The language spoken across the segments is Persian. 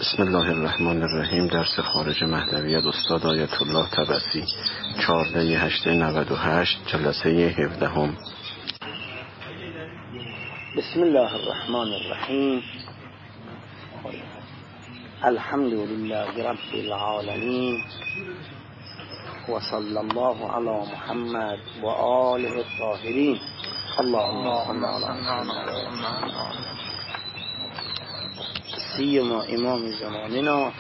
بسم الله الرحمن الرحیم. درس خارج مهدویت استاد آیت الله طبسی 14/8/98 جلسه 17. بسم الله الرحمن الرحیم. الحمد لله رب العالمین و صلی الله علی محمد و آله الطاهرین. اللهم صل علی محمد سیما امام زماننا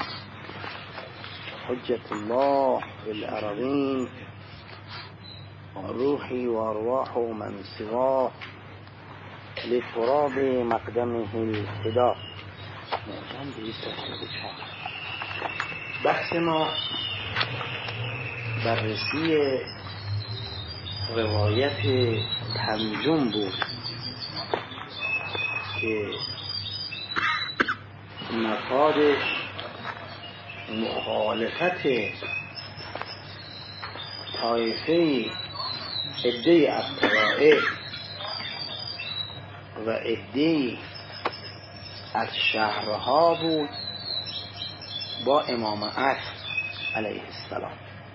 حجت الله بالعربین روحی و ارواح من سواه لتراب مقدمه الهدا. بحث ما بررسی روایت پنجم بود که مفادش مخالفت طایفه عده از طوائف و عده از شهرها بود با امام عصر علیه السلام.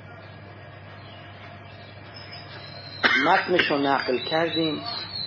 متنشو نقل کردیم.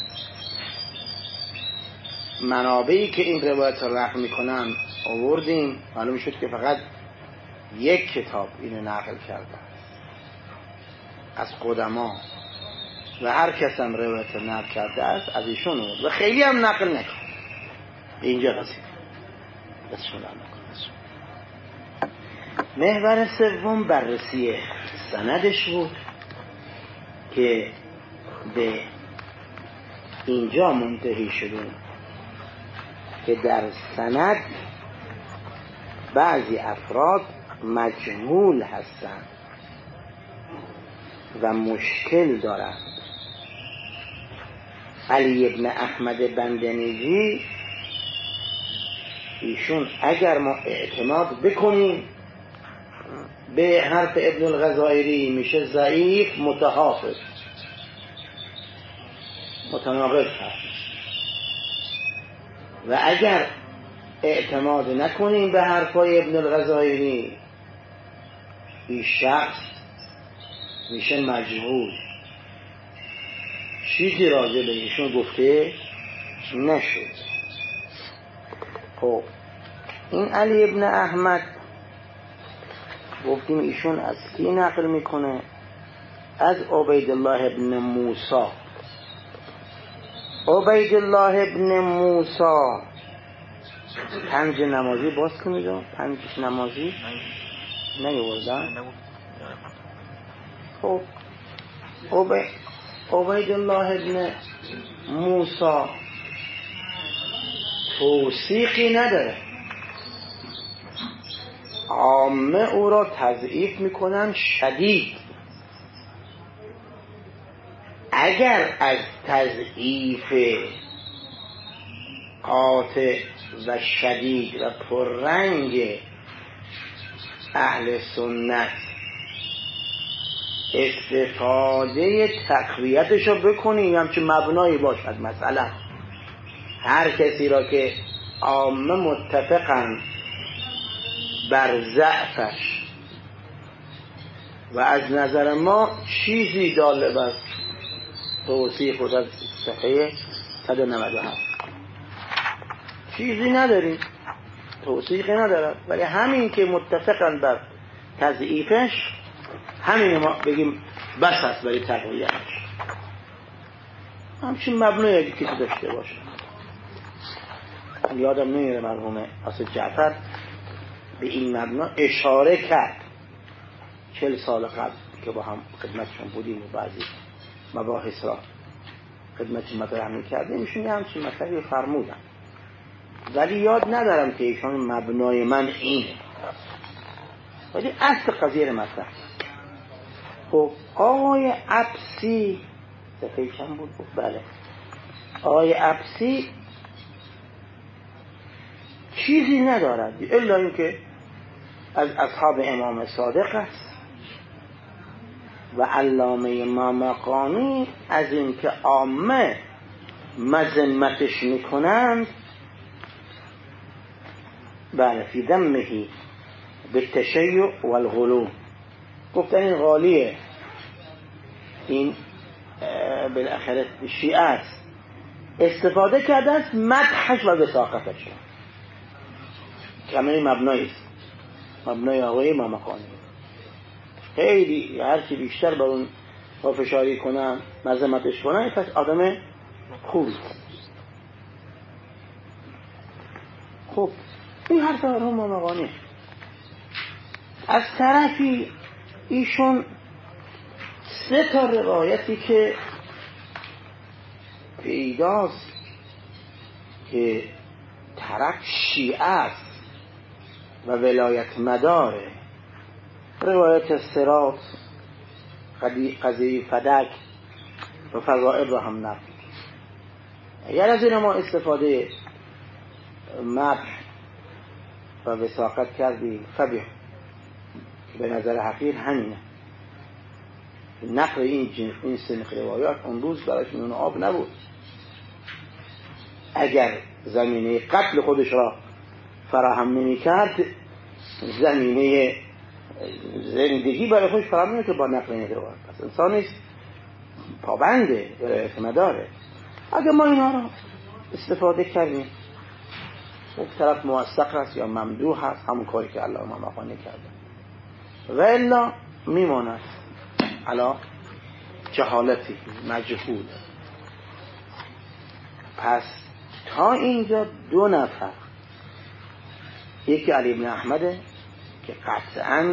منابعی که این روایت رو نقل میکنن آوردیم. معلوم شد که فقط یک کتاب اینو نقل کردن از قدما و هر کس هم روایت رو نقل کرده است از ایشون بود و خیلی هم نقل نکرد. اینجا رسید. بسم الله الرحمن الرحیم. محور سوم بررسی سندش بود که به اینجا منتهی شدیم که در سند بعضی افراد مجهول هستند و مشکل دارند. علی ابن احمد بندنیجی ایشون اگر ما اعتماد بکنیم به حرف ابن الغزائری میشه ضعیف متحافظ متناقض هست، و اگر اعتماد نکنیم به حرفای ابن الغزائری این شخص میشه مجهول، چیزی راجع به ایشون گفته نشد. خب این علی ابن احمد گفتیم ایشون از کی نقل میکنه؟ از عبیدالله ابن موسی. عبیدالله ابن موسی 5 نمازی باز کنید. 5 نمازی نیاوردن. خب عبیدالله ابن موسی توثیقی نداره. عامه او را تضعیف میکنن شدید. اگر از تضعیف قاطع و شدید و پررنگ اهل سنت استفاده تقویتش رو بکنیم، همچه مبنایی باشد. مثلا هر کسی را که عامه متفقن بر ضعفش و از نظر ما چیزی داله بر توصیف و صفحه 197 چیزی نداریم، توصیفی ندارد، ولی همین که متفقن بر تضعیفش همین ما بگیم بس هست برای تقویتش. همچین مبنایی کسی داشته باشه. یادم نمیره مرحوم اسد جعفر به این مبنا اشاره کرد 40 سال قبل که با هم خدمتشون بودیم و بعضی مباحث را خدمت مطرح می‌کردیم. ایشون همچین مطلبی فرمودن، ولی یاد ندارم که ایشون مبنای من اینه، ولی اصل قضیه رو مطرح. خب آقای عبسی صفحه چند بود؟ بله، آقای عبسی چیزی ندارد الا اینکه از اصحاب امام صادق است و علامه مامقانی از اینکه عامه مذمتش میکنند بله فی ذمه بالتشیع والغلو، گفتن این غالیه، این بالاخره شیعه است، استفاده کرده از مدحش و وثاقتش. همین مبنایی است، مبنای آقای امام مقانی. خیلی هرچی بیشتر با اون پافشاری کنن، مذمتش کنن، پس آدم خوبی. خب این حرف امام مقانی. از طرفی ایشون 3 تا روایتی که پیداست که طرف شیعه است و ولایت مداره، روایت صراط، قضیه فدک و فضائل رو هم نقل. اگر از این ما استفاده مدح و وثاقت کردی فبیه، به نظر حقیر همینه. نقل این سنخ روایات اون روز براش نون آب نبود. اگر زمینه قتل خودش را فراهم نمی کرد، زمینه زندگی برای خودش فراهم نمی کرد با نقل این روایات. پس انسانیست پابنده، ولایت مداره. اگر ما اینا را استفاده کردیم، یک طرف موثق است یا ممدوح است، همون کاری که الله امام مقانی کرده، و الا میماند علا جهالتی، مجهول. پس تا اینجا 2 نفر، یکی علی بن احمده که قطعاً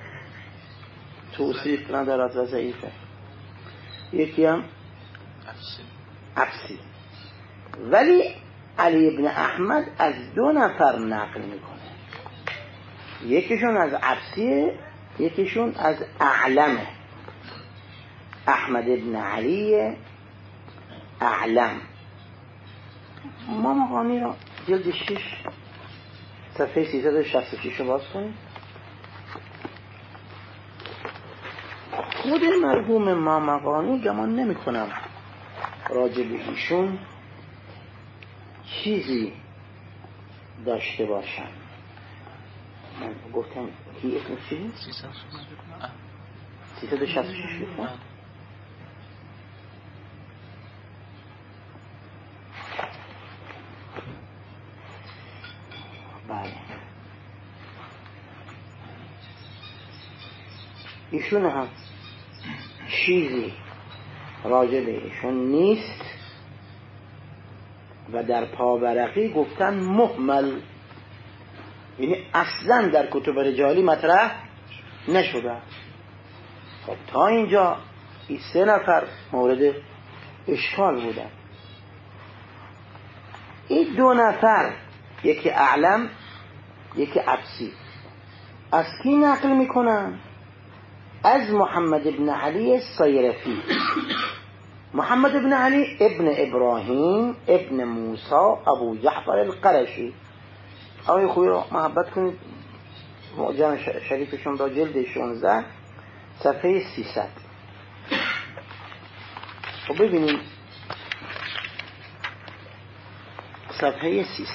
توصیف ندارد و ضعیفه، یکی هم عبسی. ولی علی بن احمد از 2 نفر نقل میکنه، یکیشون از عبسیه، یکیشون از اعلمه، احمد ابن علی اعلم. ما مقانی را جلد 6 صفحه 366 رو باز کنیم. خود مرحوم ما مقانی گمان نمی کنم راجع به ایشون چیزی داشته باشم. من گفتم کی اسمش چی بود؟ 366 گفتم. بله ایشون هم چیزی راجع به ایشون نیست و در پاورقی گفتن مهمل، یعنی اصلا در کتب رجالی مطرح نشده. خب تا اینجا این 3 نفر مورد اشکال بودن. این 2 نفر، یکی اعلم یکی عبسی، از کی نقل میکنن؟ از محمد ابن علی الصیرفی. محمد ابن علی ابن ابراهیم ابن موسی ابو جعفر القرشی. آقای خوبی رو محبت کنید، معجم شریفشون را جلد 16 صفحه 300. خب ببینید صفحه 300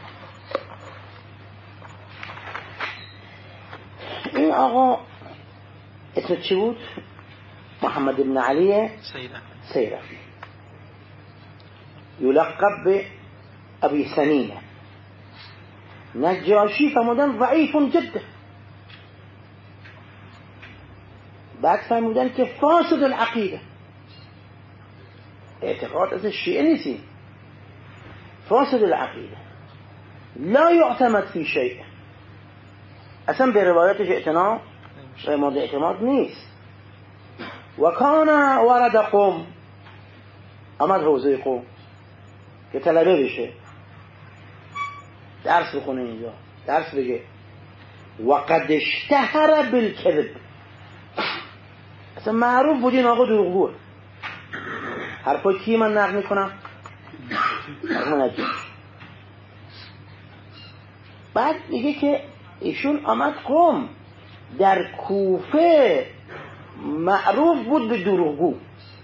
این آقا اسم چی بود؟ محمد ابن علی سیرفی، یلقب به ابی سنینه. نجاشی فرمودن ضعیف جدا، بعد فرمودن که فاسد العقیده، اعتقاد از شیعه نیستی، فاسد العقیده لا يعتمد فی شیء، اصلا به روایتش اعتنا مورد اعتماد نیست. و کان ورد قوم، آمد حوزه قوم که طلبه بشه، درس بخونه اینجا، درس بگه. و قد اشتهر بالکذب، اصلا معروف بود این آقا دروغگوه. حرفای کی من نقل میکنم؟ بعد میگه که ایشون آمد قوم، در کوفه معروف بود به دروغگو.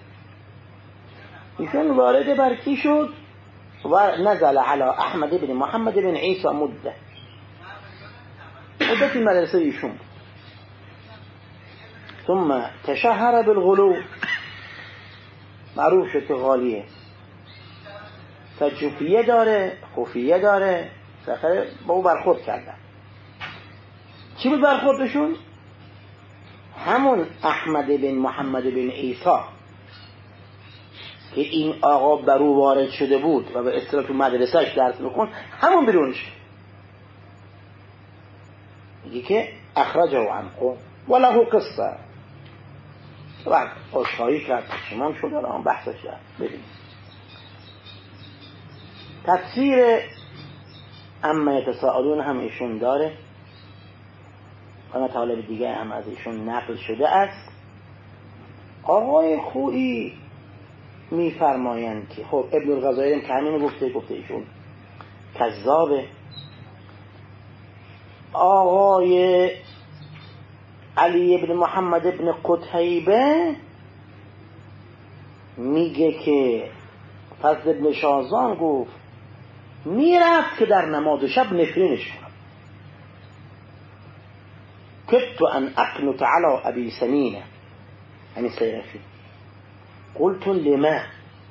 ایشون وارد بر کی شد؟ و نزل علی احمد بن محمد بن عیسی مده، مدتی مدرسه ایشون بود. ثم تشهر بالغلو، معروف شد که غالیه، تجوفیه داره، خفیه داره، سخره با او برخورد کردن. چی بود برخوردشون؟ همون احمد بن محمد بن عیسی که این آقا بر او وارد شده بود و به اصطلاح تو مدرسهش درس میخوند، همون بیرونش میگه که اخرجه عن قوم وله قصه، بعد آشایی کرد، پشیمان شد، الان بحثش کرد. ببین تفسیر اما یتساءلون هم ایشون داره و مطالب دیگه هم از ایشون نقل شده است. آقای خویی میفرمایند که خب ابن الغزالی که همین گفته ایشون کذابه. آقای علی ابن محمد ابن قتیبه میگه که فضل ابن شازان گفت میرفت که در نماز شب نفرینش کنم. كدت ان اقنت على ابي سمینه، یعنی سیرفی، قلت لما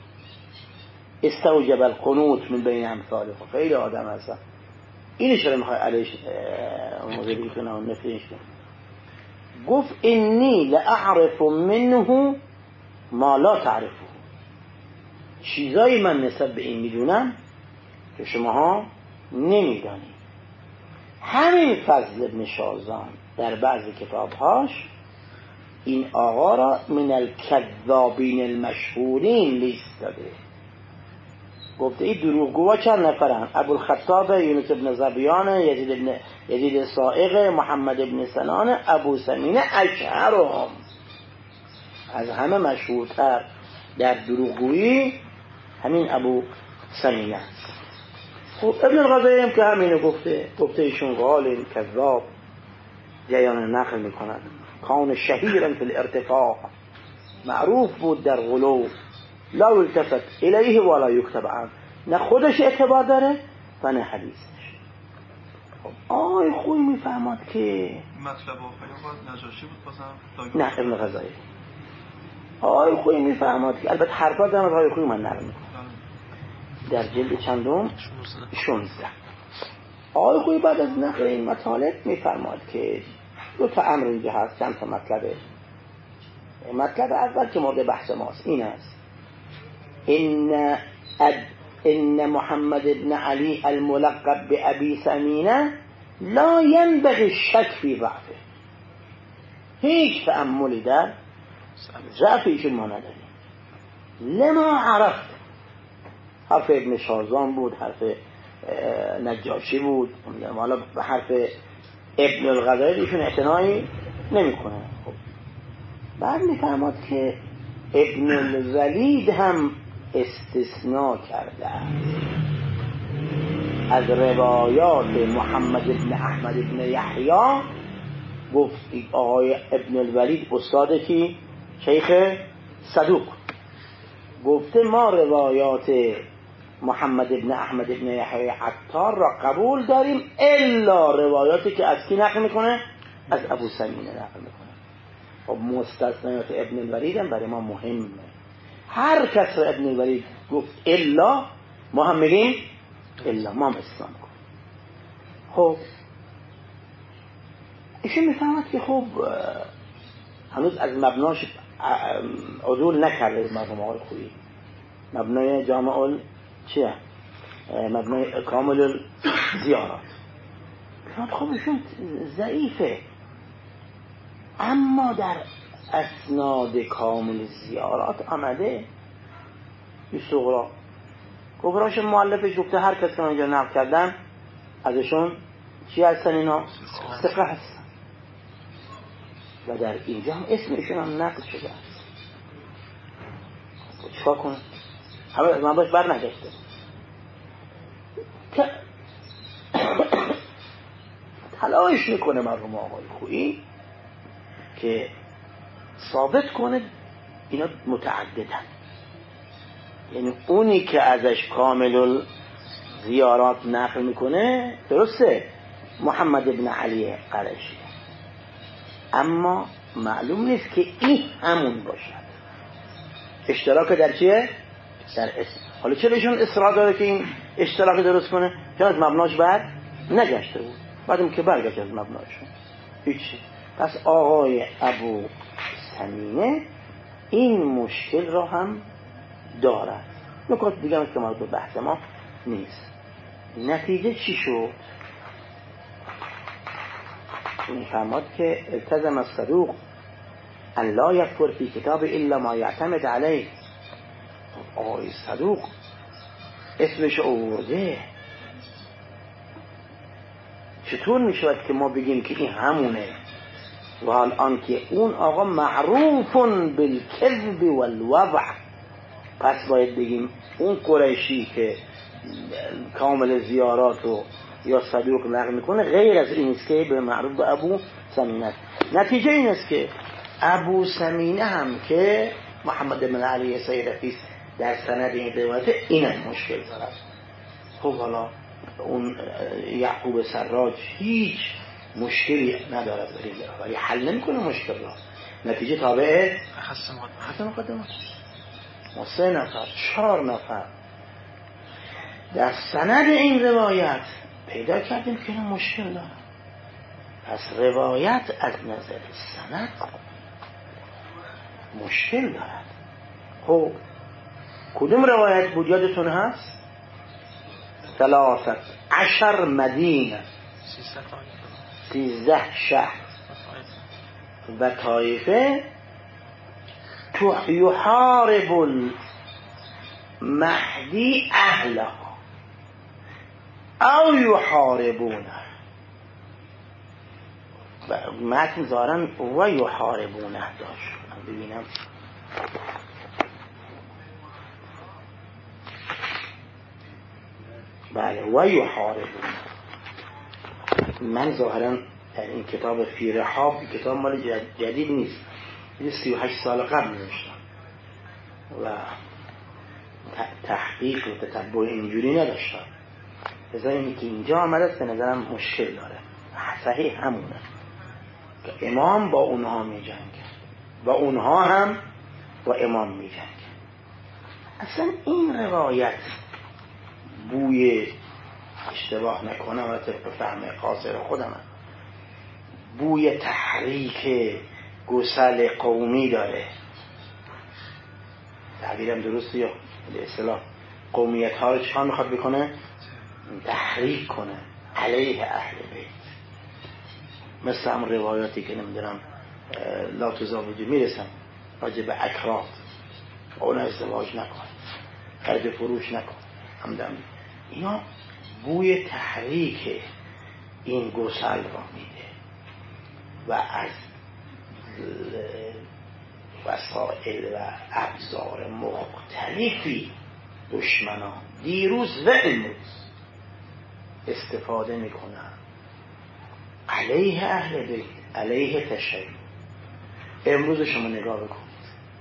استوجب القنوت من بین امثاله. خیلی آدم هستن اینش رو میخوای علیش موضوعی کنه و نفرینش کنه. گفت انی لأعرف منه ما لا تعرفه، چیزایی من نسبت به این میدونم که شماها نمیدانید. همین فضل ابن شازان در بعضی کتابهاش این آقا را من الکذابین المشهورین لیست داده. گفته این دروغگوها چند نفرن؟ ابوالخطاب، یونس ابن زبیان، یزید سائق، محمد ابن سنان، ابو سمینه، اشهرهم، از همه مشهورتر در دروغگویی همین ابو سمینه است. خب ابن الغزالی هم که همینو گفته ایشون غال کذاب، جریان نقل میکنند. کان شهیرا فی الارتفاع، معروف بود در غلو، لا یلتفت الیه ولا یکتب عنه، نه خودش اعتبار داره و نه حدیثش. آقای خوی میفهمد که مطلب آقای نجاشی بود بازم، نه ابن غزالی. آقای خوی میفهمد که البته حرفات هم آقای خوی من نقل میکنم در جلد چندم 16. آقای خوی بعد از نقل این مطالب میفرماد که دو تا امر اینجا هست، چند تا مطلبه. مطلب اول که مورد بحث ماست این است: ان محمد ابن علی الملقب بأبی سمینه لا ينبغي الشك فی ضعفه. هیچ تأملی در ضعف ایشون ما نداریم. لما عرفت، حرف ابن شازان بود، حرف نجاشی بود، حالا به حرف ابن الغزالی ایشون اعتنایی نمی کنه. خب بعد میفهمد که ابن الولید هم استثناء کرده از روایات محمد ابن احمد ابن یحیی. گفت آقای ابن الولید استاد کی؟ شیخ صدوق. گفته ما روایات محمد ابن احمد ابن یحیی عطار را قبول داریم الا روایاتی که از کی نقل میکنه؟ از ابو سمینه نقل میکنه. خب مستثنیات ابن الولید هم برای ما مهمه. هر کس را ابن الولید گفت الا، ما هم میگیم الا، ما هم اسلام کنیم. خب ایشون میفهمد که خب هنوز از مبناش عدول نکرده مرحوم آقای خویی. مبنای جامع چیه؟ مبنای کامل زیارات. خب ایشون ضعیفه، اما در اسناد کامل زیارات آمده این صغرا کبراش مؤلفش گفته هر کس که اینجا نقل کردن ازشون چی هستن؟ اینا ثقه هستن و در اینجا هم اسمشون هم نقل شده است. چیکار کنه؟ همه از من باش بر نگشته. تلاش میکنه مرحوم آقای خویی که ثابت کنه اینا متعددن. یعنی اونی که ازش کامل زیارات نقل میکنه درسته، محمد ابن علی قرشی، اما معلوم نیست که این همون باشد. اشتراک در چیه؟ در اسم. حالا چه بهشون اصرار داره که این اشتراک درست کنه؟ چون از مبناش بر نگشته بود، بعدم که برگشت از مبناشون هیچی. پس آقای ابو سمینه این مشکل را هم دارد. نکات دیگه هم که مربوط به بحث ما نیست. نتیجه چی شد؟ میفرماد که التزم الصدوق ان لا یکفر فی کتاب الا ما یعتمد علیه. آقای صدوق اسمش آورده، چطور میشود که ما بگیم که این همونه و حال آنکه اون آقا معروف بالکذب والوضع؟ پس باید بگیم اون قریشی که کامل زیاراتو یا صدوق نقل میکنه غیر از این است که به معروف به ابو سمینه است. نتیجه این است که ابو سمینه هم که محمد بن علی سیرفی در سند این روایت اینم مشکل دارد. خب حالا اون یعقوب سراج هیچ مشکلی ندارد ولی حل نمیکنه مشکل را. نتیجه تابعه حسن مقدمه ما 3 نفر 4 نفر در سند این روایت پیدا کردیم که این مشکل دارد. پس روایت از نظر سند مشکل دارد. خب کدوم روایت بود یادتون هست؟ 13 مدینه 13 شهر و طایفه یحارب المهدی اهلها او یحاربونه. متن ظاهرا و یحاربونه داشت. ببینم بله و یحاربونه. من ظاهرا این کتاب فی رحاب کتاب مال جدید نیست، 38 سال قبل نوشتم و تحقیق و تتبع اینجوری نداشتم. بذار اینی که اینجا آمده به نظرم مشکل داره. صحیح همونه که امام با اونها می جنگه و اونها هم با امام می جنگه. اصلا این روایت بوی اشتباه نکنه و طبق فهم قاصر خودم بوی تحریک گسل قومی داره. تعبیرم درسته یا به اصطلاح قومیت ها رو چکار میخواد بکنه؟ تحریک کنه علیه اهل بیت. مثل هم روایاتی که نمیدونم لا تزاوجی میرسن راجع به اکرات اون ازدواج نکن، خرید فروش نکن، همدم اینا بوی تحریک این گسل را میده و از وسائل و ابزار مختلفی دشمنان دیروز و امروز استفاده میکنن علیه اهل بیت، علیه تشیع. امروز شما نگاه بکنید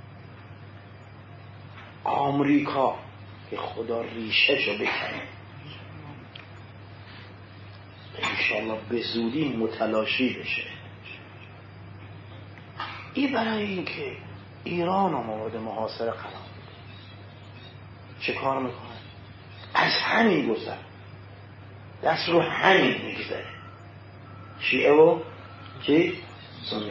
آمریکا که خدا ریشه‌شو بکنه انشاءالله به زودی متلاشی بشه. این برای این که ایران رو مورد محاصره قرار بده چه کار میکنه؟ از همین گذر دست رو همین میگذره، شیعه و چی؟ سنی.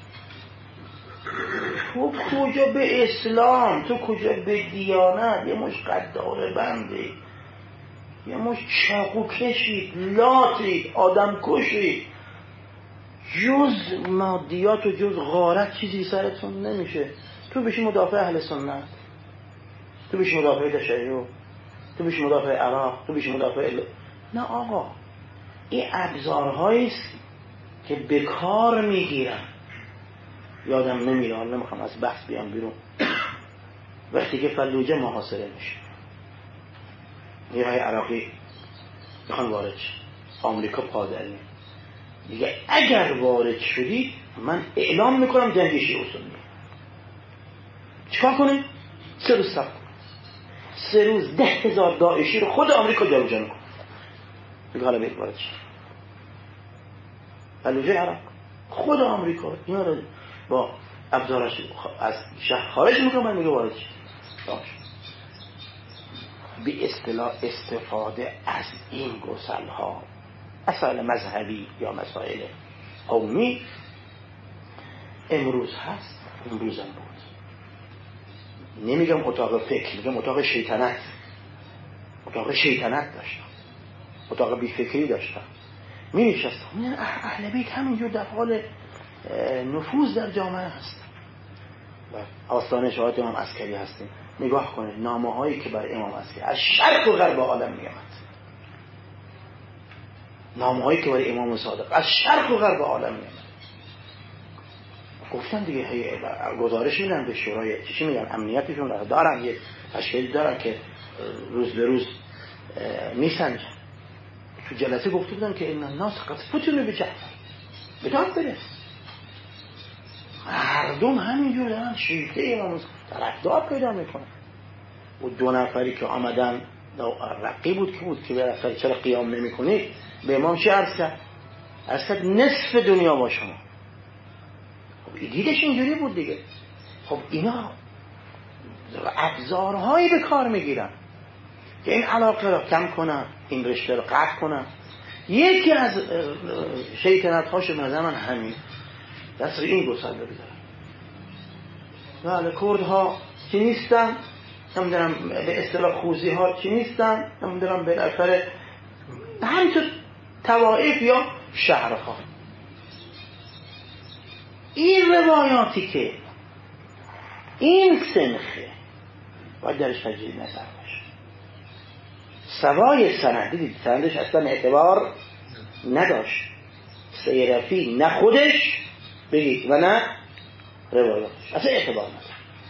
تو کجا به اسلام، تو کجا به دیانت؟ یه مش قداره بندی، یه مش چاقو کشید، لاتید، آدم کشید، جز مادیات و جز غارت چیزی سرتون نمیشه. تو بشی مدافع اهل سنت، تو بشی مدافع تشیع، تو بشی مدافع عراق، تو بشی مدافع نه آقا، این ابزارهاییست که به کار میگیرن. یادم نمیره، نمیخوام از بحث بیام بیرون، وقتی که فلوجه محاصره میشه نیروهای عراقی میخوان وارد شه، آمریکا پادری دیگه اگر وارد شدید من اعلام میکنم جنگ شیعه و سنی. چیکار کنه؟ 3 روز صبر کنه، 3 روز 10,000 داعشی رو خود آمریکا جابجا میکنه. میگه حالا برید وارد شه. بلوچ عراق، خود آمریکا اینا رو با ابزارش از شهر خارج میکنه، من میگه وارد شد. به اصطلاح استفاده از این گسل‌ها، مسائل مذهبی یا مسائل قومی، امروز هست، امروز هم بود. نمیگم اتاق فکر، میگم اتاق شیطنت. اتاق شیطنت داشتم، اتاق بیفکری داشتم. می نشستم میگن اهل بیت همینجور در حال نفوذ در جامعه هست. و آستانه شهادت امام عسکری هستیم. نگاه کنید نامه هایی که برای امام عسکری از شرق و غرب عالم می آمد، نامه هایی که برای امام صادق از شرق و غرب عالم می آمد. گفتن دیگه گزارش میدن به شورای چی میگن امنیتشون دارن، یه تشکیل دارن که روز به روز میسنجن. تو جلسه گفته بودن که این الناس قد فتنوا بجعفر، بداد برس. مردم همینجور دارن شیعه امام طرفدار پیدا میکنن. و 2 نفری که آمدن رقی بود که بالاخره چرا قیام نمیکنید، به امام چه عرض کرد؟ عرض کرد نصف دنیا با شما. خب دیدش اینجوری بود دیگه. خب اینا ابزارهایی به کار میگیرن که این علاقه را کم کنن، این رشته را قطع کنن. یکی از شیطنت هاش به نظر من همین دست این گسل بگذارن. بله کردها چی نیستن، نمیدونم به اصطلاح خوزی ها چی نیستن، نمیدونم بالاخره همینطور طوائف یا شهرها. این روایاتی که این سنخه باید درش تجدید نظر باشه. سوای سند، دیدید سندش اصلا اعتبار نداشت، سیرفی نه خودش بگید و نه روایاتش اصلا اعتبار نداشت.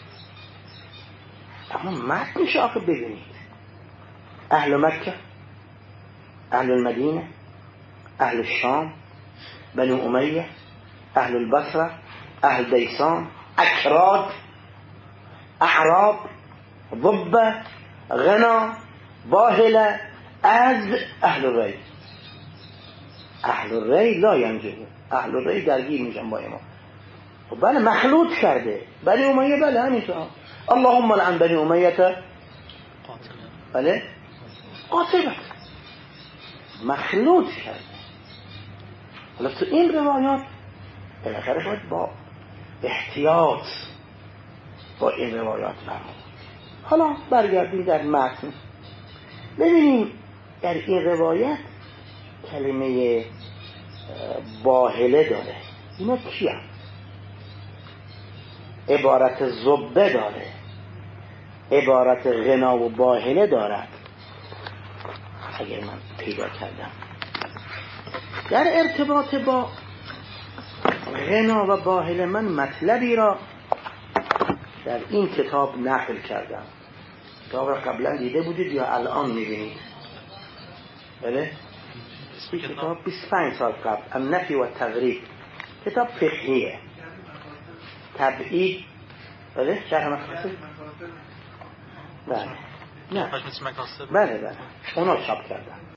اما متنش آخه ببینید، اهل مکه، اهل المدینه، اهل الشام، بنو امیه، اهل البصره، اهل دیسان، اکراد، اعراب، ضبه، غنا، باهله، از اهل الری. اهل الری لا ینجبون، اهل الری درگیر میشن با امام. بله مخلوط کرده. بنی امیه بله همینطور. اللهم لعن بنی امیه بله قاتله، مخلوط کرده. حالا تو این روایات بالاخره باید با احتیاط با این روایات برمون. حالا برگردیم در متن ببینیم در این روایت کلمه باهله داره. اینا کیه؟ عبارت زبه داره، عبارت غنا و باهله دارد. اگر من پیدا کردم در ارتباط با غنا و باهله من مطلبی را در این کتاب نقل کردم. کتاب را قبلا دیده بودید یا الان میبینید؟ بله؟ این کتاب 25 سال قبل، النفی و تغریب، کتاب فقهیه، تبعید. بله؟ شرح مختصر؟ بله نه بله اونا چاپ کردم.